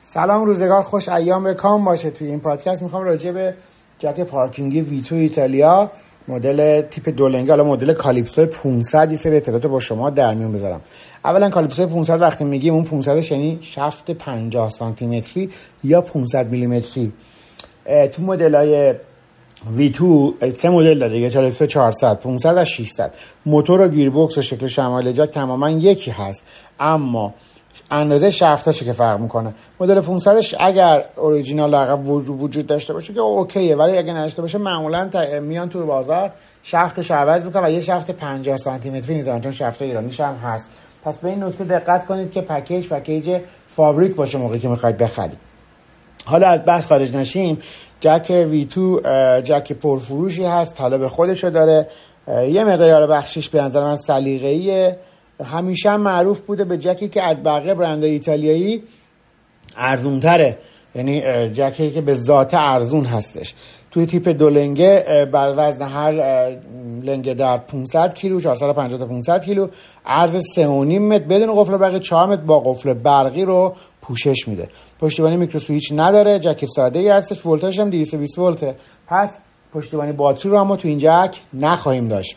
سلام، روزگار خوش، ایام به کام باشه. توی این پادکست میخوام راجع به جک پارکینگی ویتو ایتالیا مدل تیپ دولنگه، حالا مدل کالیپسو 500 یه سری اطلاعات با شما در میون بذارم. اولا کالیپسو 500 وقتی میگیم اون 500ش یعنی شفت 50 سانتی متری یا 500 میلیمتری. تو مدل‌های ویتو سه مدل داره، یه کالیپسو 400، 500 و 600. موتور و گیربکس و شکل شمال جک تماما یکی هست، اما اندازه شفتاشه که فرق میکنه. مدل 500ش اگر اوریجینال عقب وجود داشته باشه که اوکیه، ولی اگه نداشته باشه معمولا میان تو بازار شفتش عوض میکنن و یه شفت 50 سانتی متری میذارن، چون شفت ایرانیش هم هست. پس به این نکته دقت کنید که پکیج فابریک باشه موقعی که میخواید بخرید. حالا از بحث خارج نشیم، جک ویتو جک پرفروشی هست، حالا به خودشو داره. یه مقدار بخشش به نظر من سلیقه‌ایه. همیشه هم معروف بوده به جکی که از بقیه برندهای ایتالیایی ارزون‌تره، یعنی جکی که به ذات ارزون هستش. توی تیپ دو لنگه بر وزن هر لنگه در 500 کیلو، 450 تا 500 کیلو، عرض 3.5 متر بدون قفل برقی، 4 متر با قفل برقی رو پوشش میده. پشتیبانی میکرو سوئیچ نداره، جک ساده ای هستش، ولتاژش هم 220 ولته. پس پشتیبانی باتری رو هم ما تو این جک نخواهیم داشت.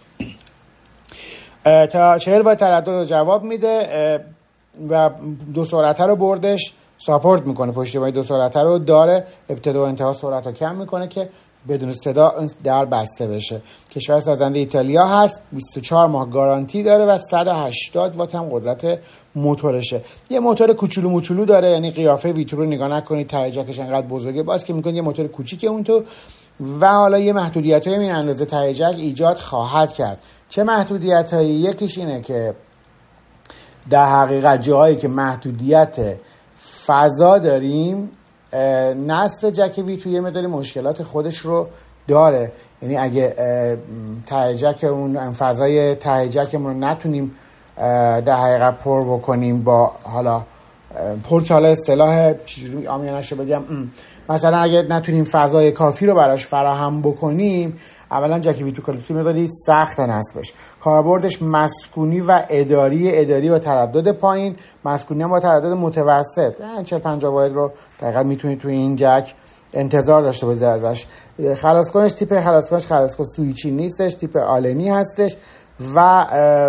تا 40 با تردد رو جواب میده و دو سرعته رو بردش ساپورت میکنه. پشتیبانی دو سرعته رو داره، ابتدا و انتها سرعت رو کم میکنه که بدون صدا در بسته بشه. کشور سازنده ایتالیا هست، 24 ماه گارانتی داره و 180 وات هم قدرت موتورشه. یه موتور کوچولو موچولو داره، یعنی قیافه ویتو رو نگاه نکنید، ته جکش انقدر بزرگه باز که میکنه یه موتور کوچیکه اون تو، و حالا یه محدودیت‌های این اندازه ته جک ایجاد خواهد کرد. چه محدودیت‌هایی؟ یکیش اینه که در حقیقت جاهایی که محدودیت فضا داریم، نصف جک ویتو یه مقدار مشکلات خودش رو داره. یعنی اگه ته جک اون فضای ته جکمون رو نتونیم در حقیقت پر بکنیم با حالا پر که حالا اصطلاح چجوری عامیانه‌شو بگم، مثلا اگه نتونیم فضای کافی رو براش فراهم بکنیم، اولا جک ویتو کالیپسو مقداری سخت نصبش. کاربردش مسکونی و اداری با تردد پایین، مسکونی هم با تردد متوسط 40-50 واحد رو دقیقاً میتونید توی این جک انتظار داشته باشید ازش. خلاصکنش تیپ خلاصکن سوئیچی نیستش، تیپ آلنی هستش و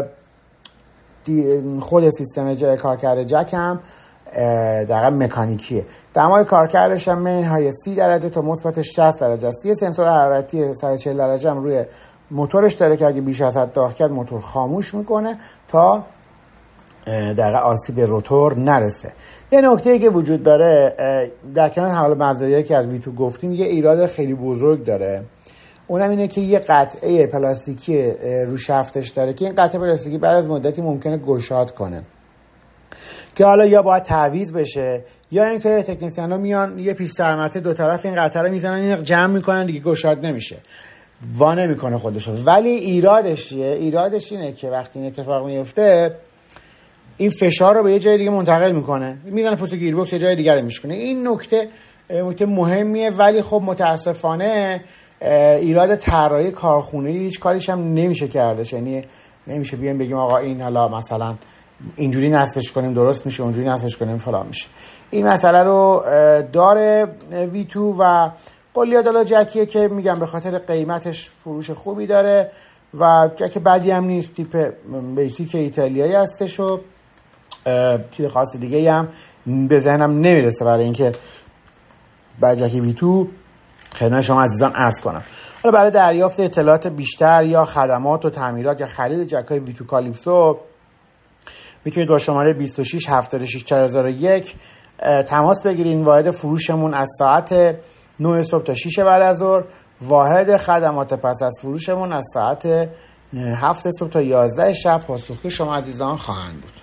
خود سیستم کارکرد جک هم دقیقا مکانیکیه. دمای کارکردش هم منهای 30 درجه تا مثبت 60 درجه است. یه سنسور حرارتی 140 درجه هم روی موتورش داره که اگه بیش از حد داغ کرد موتور خاموش میکنه تا دقیقا آسیب روتور نرسه. یه نکته‌ای که وجود داره در کنار حالا مزایایی که از ویتو گفتیم، یه ایراد خیلی بزرگ داره، اونم اینه که یه قطعه پلاستیکی رو شفتش داره که این قطعه پلاستیکی بعد از مدتی ممکنه گشاد کنه که حالا یا باید تعویض بشه یا اینکه تکنسیان‌ها میان یه پیش سرمته دو طرف این قطعه رو میزنن، این جمع میکنن دیگه گشاد نمیشه، وا نمیکنه خودشو. ولی ایرادش اینه که وقتی این اتفاق میفته این فشار رو به یه جای دیگه منتقل میکنه، میزنه پشت گیربکس یه جای دیگه رو میشکنه. این نکته مهمیه، ولی خب متاسفانه ایراد طراحی کارخونه‌ای هیچ کاریش هم نمیشه کردش. یعنی نمیشه بیان بگیم آقا این حالا مثلا اینجوری نصبش کنیم درست میشه، اونجوری نصبش کنیم فلان میشه. این مسئله رو داره ویتو و قلیادالا جکیه که میگم به خاطر قیمتش فروش خوبی داره و جک بدی هم نیست، تیپ بیسیک ایتالیایی هستش و چیز خاص دیگه هم به ذهنم نمیرسه برای اینکه برای جک ویتو خدمت شما عزیزان عرض کنم. حالا برای دریافت اطلاعات بیشتر یا خدمات و تعمیرات یا خرید جک‌های ویتو کالیپسو میتونید با شماره 26 76 4001 تماس بگیرید. واحد فروشمون از ساعت 9 صبح تا 6 بعد از ظهر، واحد خدمات پس از فروشمون از ساعت 7 صبح تا 11 شب پاسخگوی شما عزیزان خواهند بود.